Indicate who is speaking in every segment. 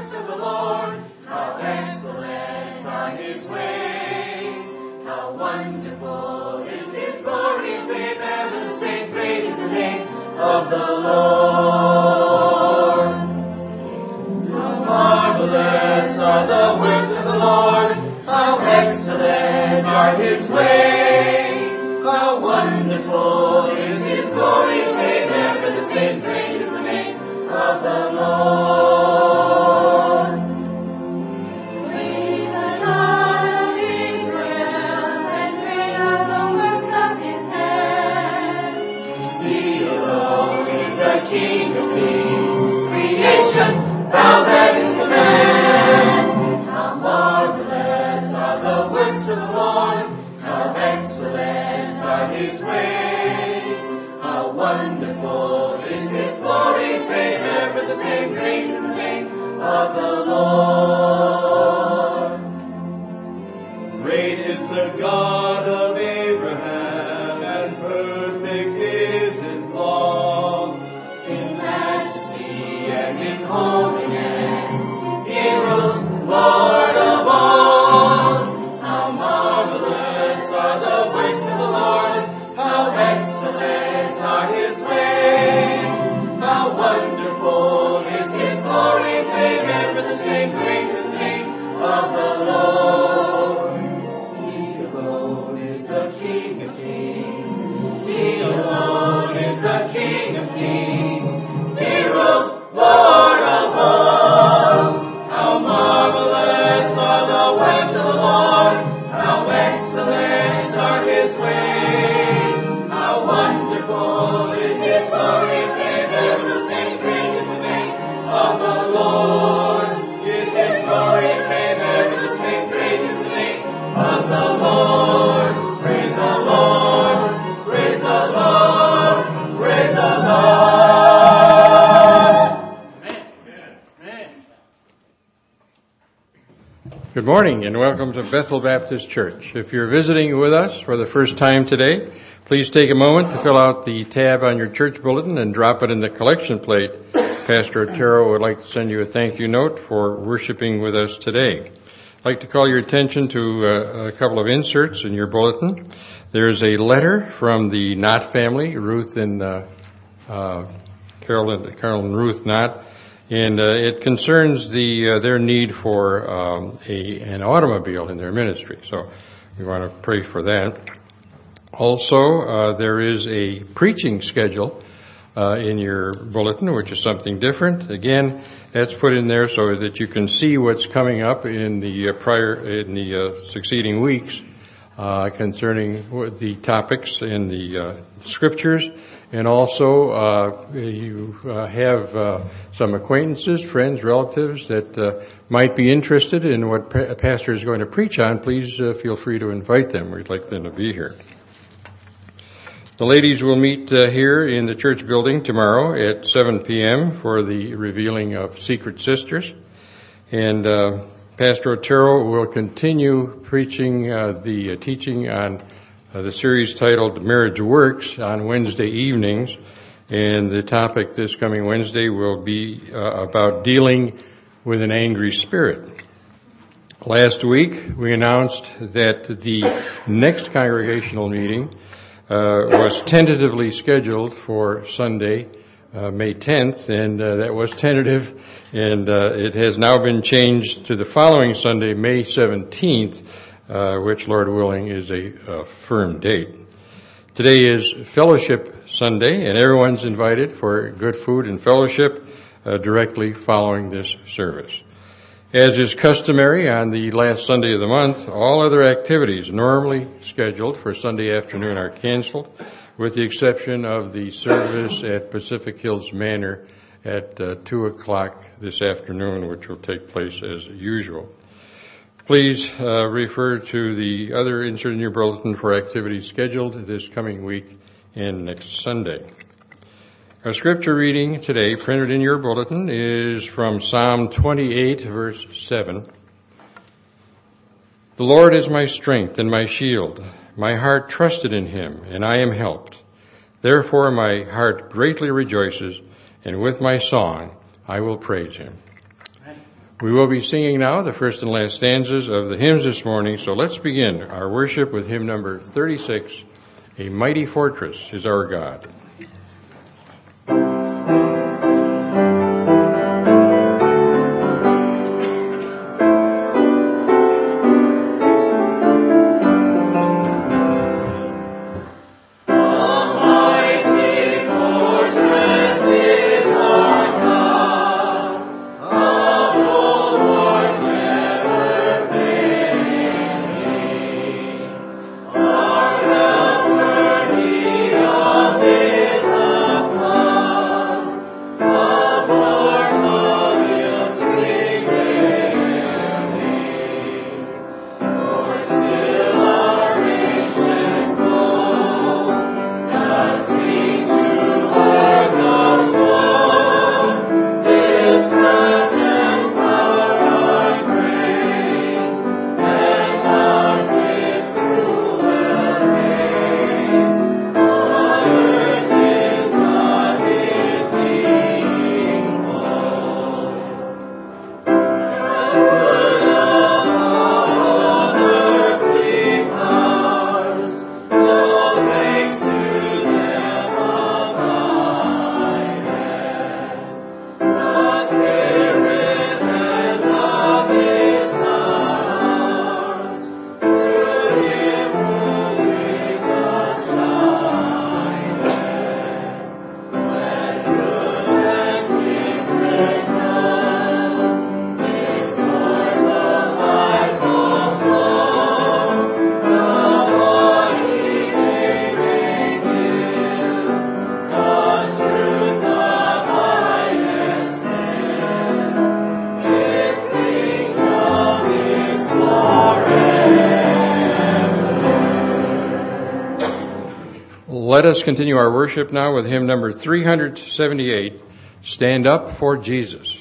Speaker 1: works of the Lord, how excellent are his ways. How wonderful is his glory and fame, ever the same. Great is the name of the Lord. How marvelous are the works of the Lord, how excellent are his ways. How wonderful is his glory and fame, ever the same. Great is the name of the Lord.
Speaker 2: Praise the God of Israel, and great are the works of his hands.
Speaker 1: He alone is the King of kings. Creation bows at his command. How marvelous are the works of the Lord, how excellent are his ways. How wonderful is his glory and fame, ever the same. Great is the name of the Lord.
Speaker 3: Great is the God of Abraham, and perfect is his law.
Speaker 1: In majesty and in holiness, he rules, Lord of all. How marvelous are the works of the Lord, how excellent are his ways. How wonderful is his glory and fame, ever the same. Great is the name of the Lord. He alone is the King of kings. He alone is the King of kings. He rules, Lord of all. How marvelous are the works of the Lord, how excellent are his ways. How wonderful is his glory and fame, ever the same. Great is the name of the Lord. Is his glory and fame, ever the same. Great is the name of the Lord. Praise the Lord. Praise the Lord. Praise the Lord. Amen.
Speaker 4: Good morning and welcome to Bethel Baptist Church. If you're visiting with us for the first time today, please take a moment to fill out the tab on your church bulletin and drop it in the collection plate. Pastor Otero would like to send you a thank you note for worshiping with us today. I'd like to call your attention to a couple of inserts in your bulletin. There's a letter from the Knott family, Ruth and Carol and Ruth Knott, and it concerns their need for an automobile in their ministry. So we want to pray for that. Also, there is a preaching schedule in your bulletin, which is something different. Again, that's put in there so that you can see what's coming up in the succeeding weeks concerning the topics in the scriptures. And also, you have some acquaintances, friends, relatives that might be interested in what a pastor is going to preach on. Please feel free to invite them. We'd like them to be here. The ladies will meet here in the church building tomorrow at 7 p.m. for the revealing of Secret Sisters. And Pastor Otero will continue preaching the teaching on the series titled Marriage Works on Wednesday evenings. And the topic this coming Wednesday will be about dealing with an angry spirit. Last week, we announced that the next congregational meeting was tentatively scheduled for Sunday, May 10th, and that was tentative, and it has now been changed to the following Sunday, May 17th, which, Lord willing, is a firm date. Today is Fellowship Sunday, and everyone's invited for good food and fellowship directly following this service. As is customary on the last Sunday of the month, all other activities normally scheduled for Sunday afternoon are canceled, with the exception of the service at Pacific Hills Manor at 2 o'clock this afternoon, which will take place as usual. Please refer to the other insert in your bulletin for activities scheduled this coming week and next Sunday. Our scripture reading today, printed in your bulletin, is from Psalm 28, verse 7. The Lord is my strength and my shield. My heart trusted in him, and I am helped. Therefore my heart greatly rejoices, and with my song I will praise him. We will be singing now the first and last stanzas of the hymns this morning, so let's begin our worship with hymn number 36, A Mighty Fortress is Our God. Let us continue our worship now with hymn number 378, Stand Up for Jesus.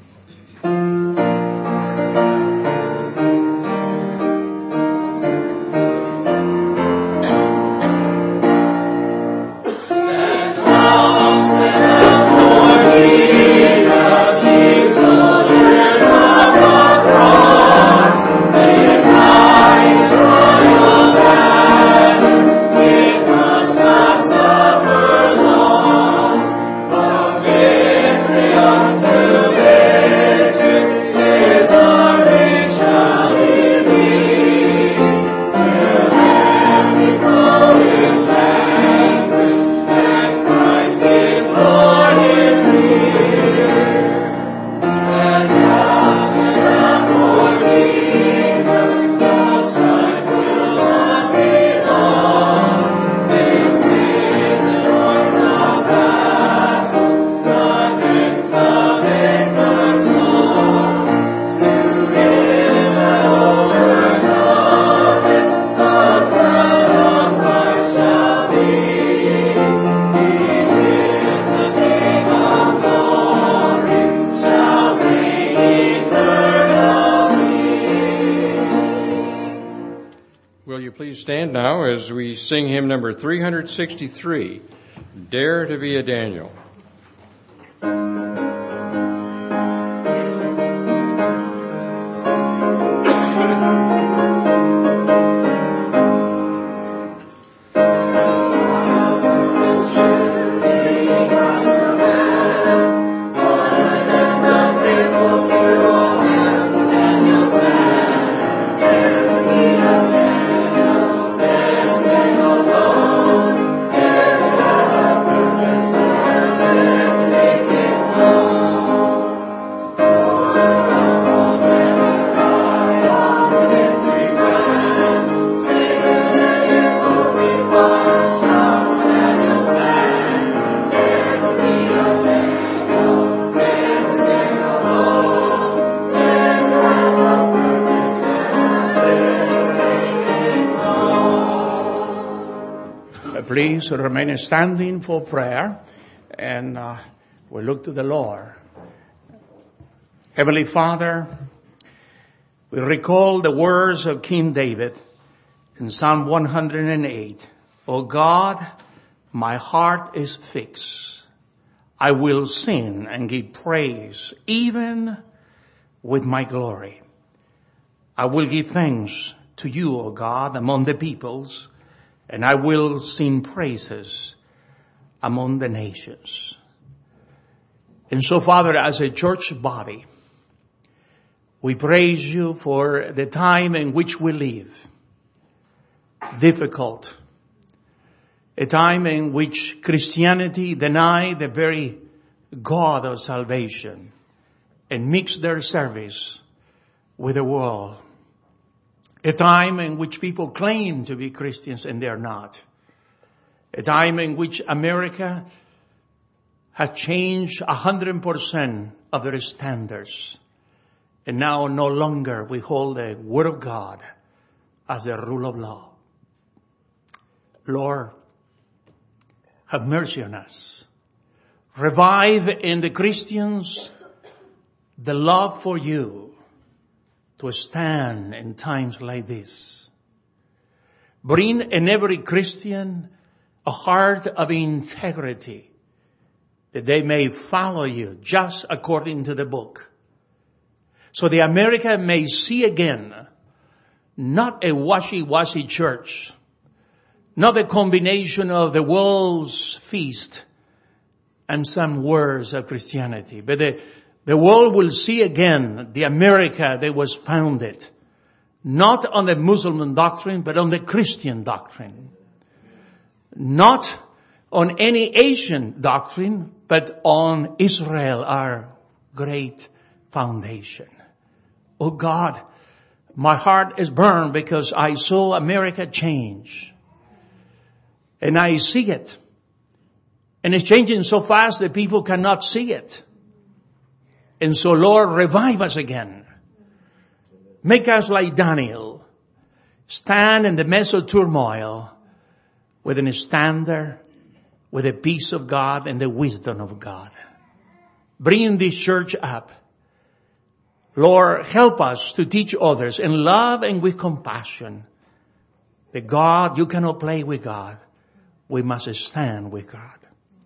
Speaker 4: Stand now as we sing hymn number 363, Dare to be a Daniel.
Speaker 5: Please remain standing for prayer, and we look to the Lord. Heavenly Father, we recall the words of King David in Psalm 108. O God, my heart is fixed. I will sing and give praise even with my glory. I will give thanks to you, O God, among the peoples, and I will sing praises among the nations. And so, Father, as a church body, we praise you for the time in which we live. Difficult. A time in which Christianity denied the very God of salvation and mixed their service with the world. A time in which people claim to be Christians and they're not. A time in which America has changed 100% of their standards. And now no longer we hold the Word of God as the rule of law. Lord, have mercy on us. Revive in the Christians the love for you to stand in times like this. Bring in every Christian a heart of integrity that they may follow you just according to the book. So the America may see again not a washy-washy church, not a combination of the world's feast and some words of Christianity, but the world will see again the America that was founded not on the Muslim doctrine, but on the Christian doctrine. Not on any Asian doctrine, but on Israel, our great foundation. Oh God, my heart is burned because I saw America change. And I see it. And it's changing so fast that people cannot see it. And so, Lord, revive us again. Make us like Daniel. Stand in the midst of turmoil with a standard, with the peace of God and the wisdom of God. Bring this church up. Lord, help us to teach others in love and with compassion. That God, you cannot play with God. We must stand with God.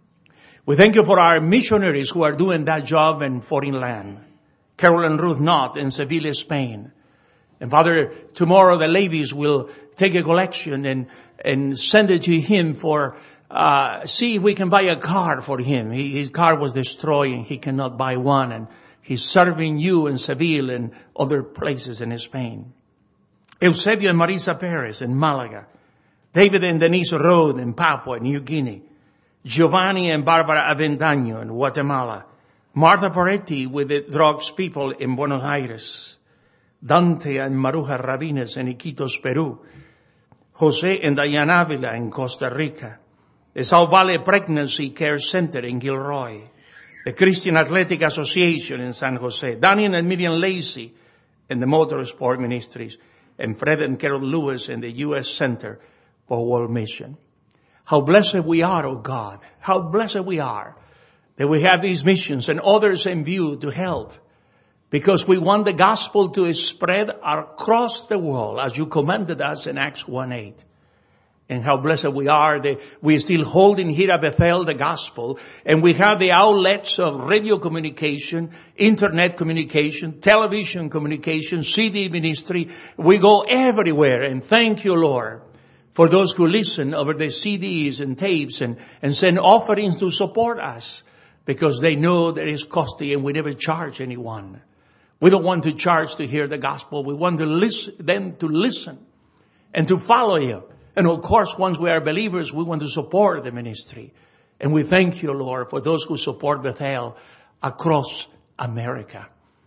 Speaker 5: We thank you for our missionaries who are doing that job in foreign land. Carol and Ruth Knott in Seville, Spain. And Father, tomorrow the ladies will take a collection and send it to him for, see if we can buy a car for him. His car was destroyed and he cannot buy one. And he's serving you in Seville and other places in Spain. Eusebio and Marisa Perez in Malaga. David and Denise Rode in Papua New Guinea. Giovanni and Barbara Avendaño in Guatemala. Martha Poretti with the drugs people in Buenos Aires. Dante and Maruja Rabines in Iquitos, Peru. Jose and Diana Avila in Costa Rica. The Sao Valley Pregnancy Care Center in Gilroy. The Christian Athletic Association in San Jose. Daniel and Miriam Lacey in the Motorsport Ministries. And Fred and Carol Lewis in the U.S. Center for World Mission. How blessed we are, oh God. How blessed we are that we have these missions and others in view to help. Because we want the gospel to spread across the world as you commanded us in Acts 1:8. And how blessed we are that we are still holding here at Bethel the gospel. And we have the outlets of radio communication, internet communication, television communication, CD ministry. We go everywhere. And thank you, Lord, for those who listen over the CDs and tapes and send offerings to support us. Because they know that it's costly and we never charge anyone. We don't want to charge to hear the gospel. We want them to listen and to follow you. And of course, once we are believers, we want to support the ministry. And we thank you, Lord, for those who support Bethel across America.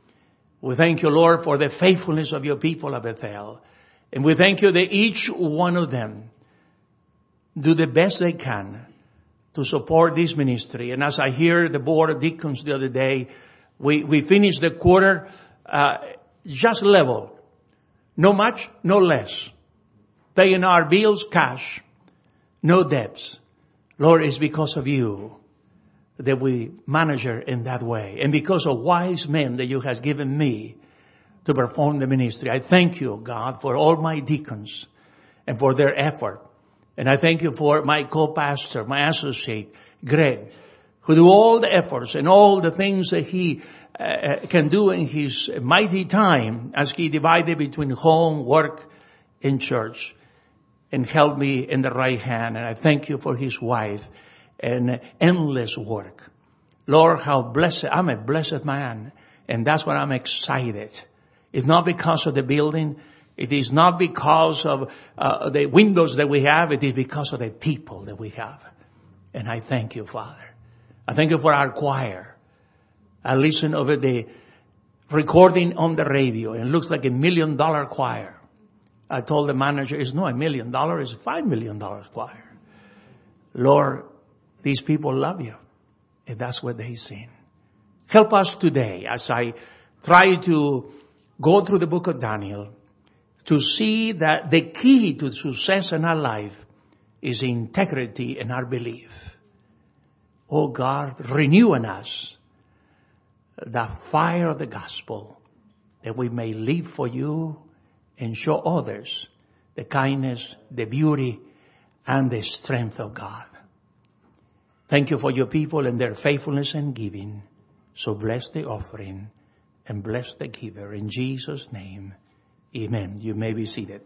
Speaker 5: We thank you, Lord, for the faithfulness of your people at Bethel. And we thank you that each one of them do the best they can to support this ministry. And as I hear the board of deacons the other day, we finished the quarter just level. No much, no less. Paying our bills cash. No debts. Lord, it's because of you that we manage her in that way. And because of wise men that you have given me to perform the ministry. I thank you, God, for all my deacons and for their effort. And I thank you for my co-pastor, my associate, Greg, who do all the efforts and all the things that he can do in His mighty time as He divided between home, work, and church, and held me in the right hand. And I thank You for His wife and endless work. Lord, how blessed, I'm a blessed man, and that's why I'm excited. It's not because of the building. It is not because of the windows that we have. It is because of the people that we have. And I thank You, Father. I thank You for our choir. I listened over the recording on the radio, and it looks like $1 million choir. I told the manager, it's not $1 million, it's a $5 million choir. Lord, these people love You, and that's what they sing. Help us today as I try to go through the book of Daniel to see that the key to success in our life is integrity in our belief. Oh God, renew in us the fire of the gospel that we may live for You and show others the kindness, the beauty, and the strength of God. Thank You for Your people and their faithfulness and giving. So bless the offering and bless the giver. In Jesus' name, amen. You may be seated.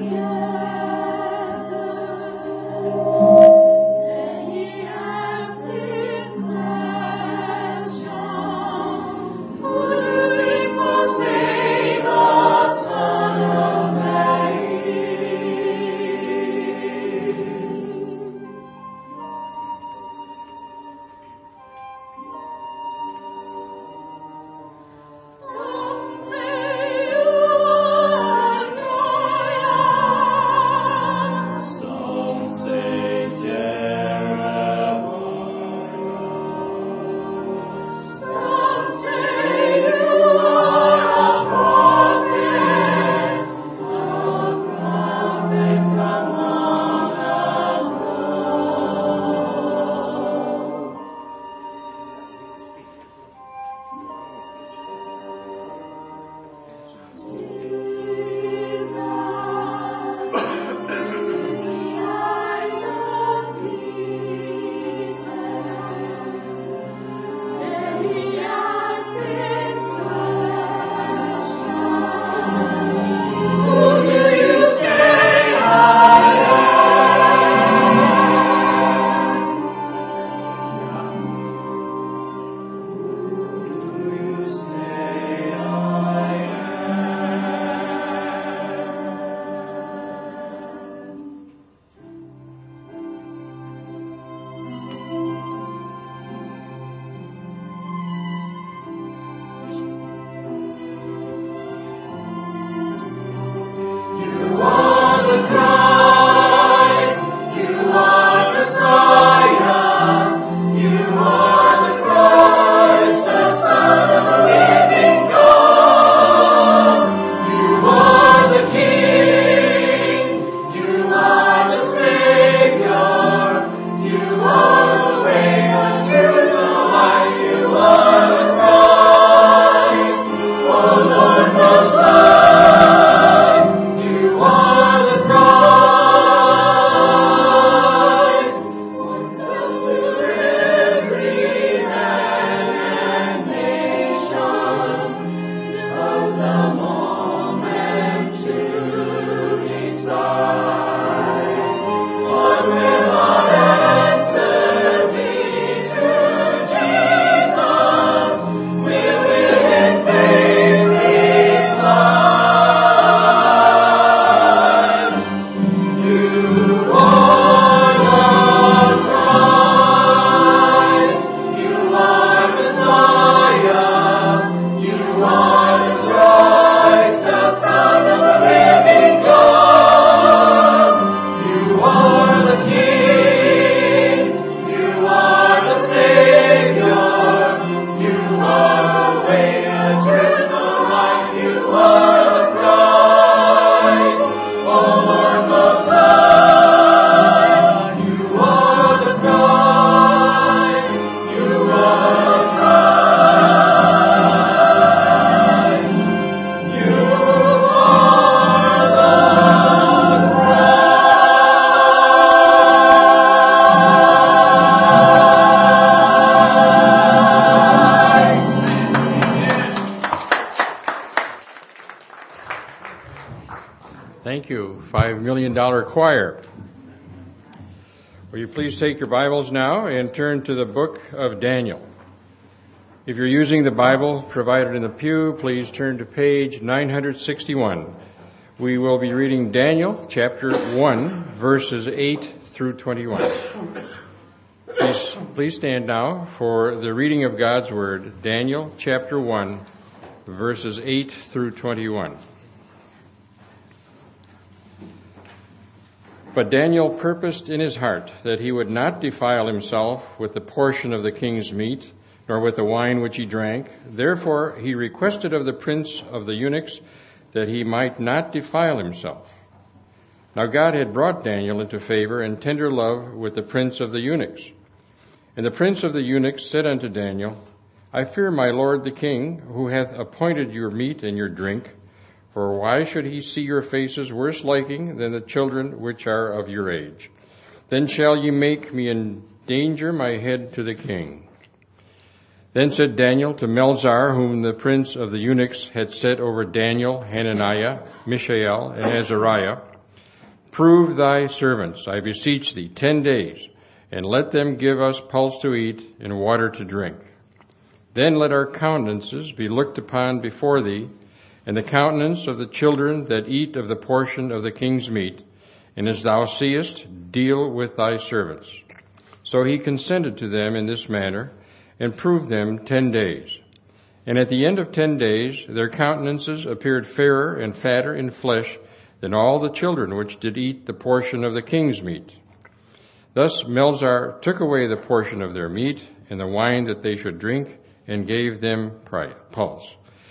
Speaker 2: He asked
Speaker 4: Thank you, $5 million choir. Will you please take your Bibles now and turn to the book of Daniel. If you're using the Bible provided in the pew, please turn to page 961. We will be reading Daniel chapter 1, verses 8 through 21. Please stand now for the reading of God's Word, Daniel chapter 1, verses 8 through 21. But Daniel purposed in his heart that he would not defile himself with the portion of the king's meat, nor with the wine which he drank. Therefore he requested of the prince of the eunuchs that he might not defile himself. Now God had brought Daniel into favor and tender love with the prince of the eunuchs. And the prince of the eunuchs said unto Daniel, I fear my lord the king, who hath appointed your meat and your drink. For why should he see your faces worse liking than the children which are of your age? Then shall ye make me endanger my head to the king. Then said Daniel to Melzar, whom the prince of the eunuchs had set over Daniel, Hananiah, Mishael, and Azariah, Prove thy servants, I beseech thee, 10 days, and let them give us pulse to eat and water to drink. Then let our countenances be looked upon before thee, and the countenance of the children that eat of the portion of the king's meat, and as thou seest, deal with thy servants. So he consented to them in this manner, and proved them 10 days. And at the end of 10 days, their countenances appeared fairer and fatter in flesh than all the children which did eat the portion of the king's meat. Thus Melzar took away the portion of their meat and the wine that they should drink, and gave them pulse.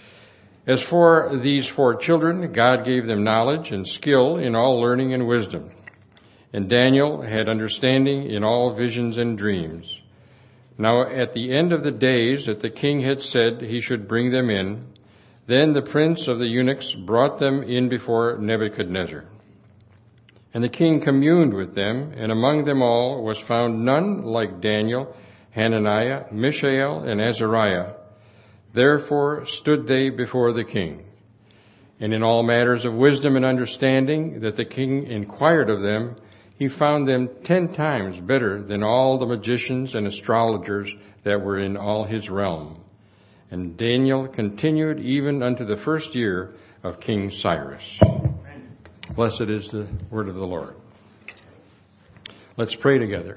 Speaker 4: As for these 4 children, God gave them knowledge and skill in all learning and wisdom. And Daniel had understanding in all visions and dreams. Now at the end of the days that the king had said he should bring them in, then the prince of the eunuchs brought them in before Nebuchadnezzar. And the king communed with them, and among them all was found none like Daniel, Hananiah, Mishael, and Azariah. Therefore stood they before the king. And in all matters of wisdom and understanding that the king inquired of them, he found them 10 times better than all the magicians and astrologers that were in all his realm. And Daniel continued even unto the 1st year of King Cyrus. Blessed is the word of the Lord. Let's pray together.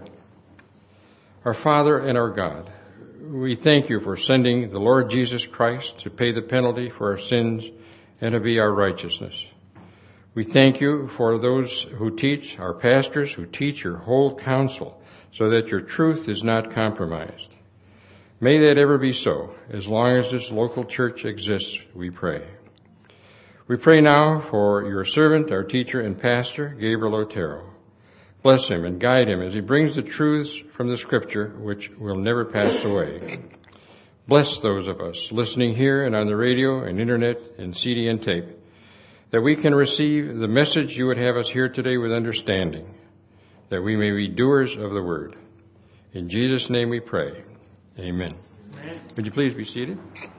Speaker 4: Our Father and our God, we thank you for sending the Lord Jesus Christ to pay the penalty for our sins and to be our righteousness. We thank you for those who teach, our pastors who teach your whole counsel, so that your truth is not compromised. May that ever be so, as long as this local church exists, we pray. We pray now for your servant, our teacher and pastor, Gabriel Otero. Bless him and guide him as he brings the truths from the Scripture, which will never pass away. Bless those of us listening here and on the radio and internet and CD and tape, that we can receive the message you would have us hear today with understanding, that we may be doers of the word. In Jesus' name we pray. Amen. Would you please be seated?